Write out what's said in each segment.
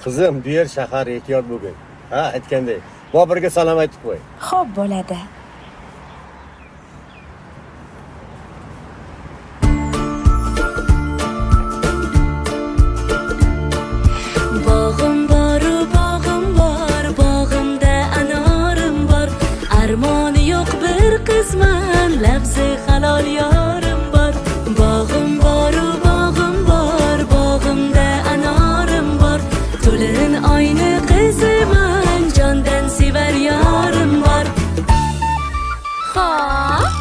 Qizim, bu yer shahar, ehtiyot bo'lgin. Ha, aytgandek. Bobirga salom aytib qo'y. Xo'p, bo'ladi. Bog'im bor, bog'imda anorim bor. Armoni yo'q bir qizman, lafzi halol yorim bor. Bog'im bor, bog'imda anorim bor. To'lin oyni qiziman, jondan sevar yorim bor. Xo'p.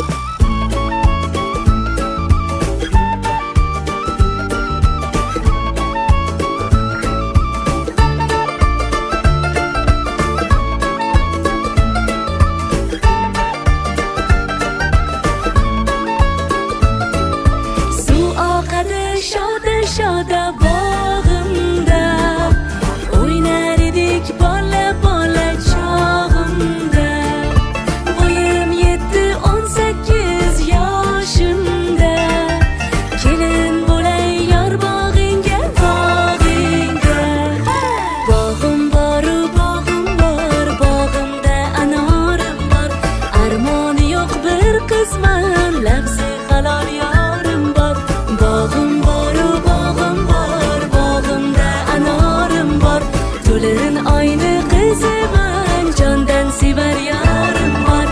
Shoda bog'imda o'ynar edik bola chog'imda. Bo'yim 7-18 yoshimda. Kelin bo'lay yor bog'ingga. Bog'im bor, bog'imda anorim bor. Armoni yo'q bir qizman, lafzi halol yorim bor. Bog'im bor, bog'imda anorim bor. To'lin oyni qiziman, jondan sevar yorim bor.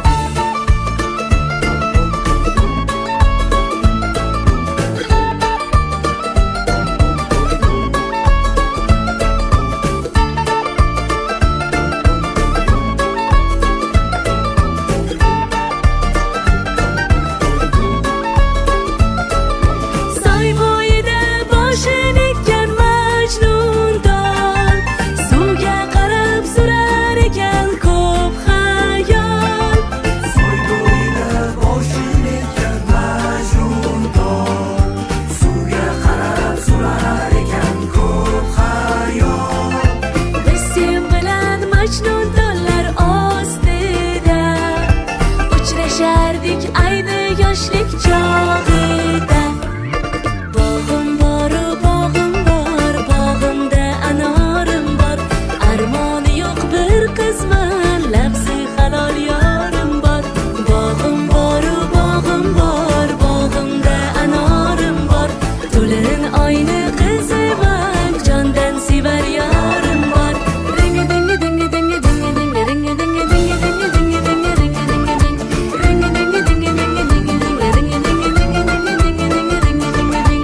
Soy bo'yida boshini ekkan Majnundon, suvga qarab surar ekan ko'p xayol. Soy bo'yida boshini ekkan Majnundon, suvga qarab surar ekan ko'p xayol. Biz sen bilan Majnundonlar ostida uchrashardik ayni yoshlik chog'ida. Bog'im bor, bog'imda anorim bor. Armoni yo'q bir qizman, lafzi halol yorim bor. Bog'im bor, bog'imda anorim bor. To'lin oyni qiziman, jondan sevar yorim bor. Ringi dingi dingi dingi dingi dingi ringi dingi dingi dingi dingi dingi ringi dingi dingi ringi dingi dingi dingi dingi dingi ringi dingi dingi dingi dingi dingi ringi dingi dingi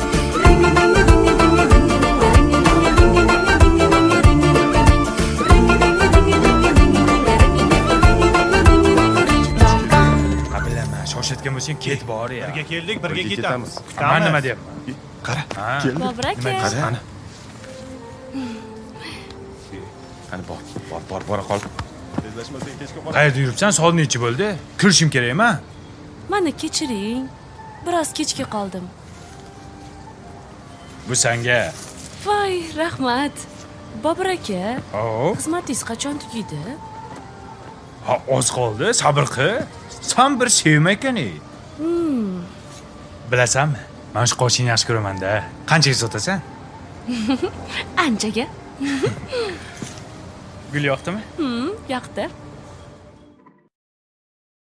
Bilaman, shoshayotgan bo'lsang ket bor ya. Birga keldik, birga ketamiz. Men nima deyapman? Qara, keldi. Bobur aka. Qara. Qani bora qol. Tezlashmasang kechga qol. Qayerda yuribsan? Soat necha bo'ldi? Kirishim kerakmi? Mani kechiring. Biroz kechga qoldim. Bu senga. Voy, rahmat. Bobur aka, Hop. xizmatingiz qachon tugaydi? Ha, oz qoldi. Sabr qil. Sen bir sevma ekan-ey. Bilasanmi? Men shu qoshingni yaxshi ko'raman-da. Qanchaga sotasan? Anchaga. Gul yoqdimi? Yoqdi.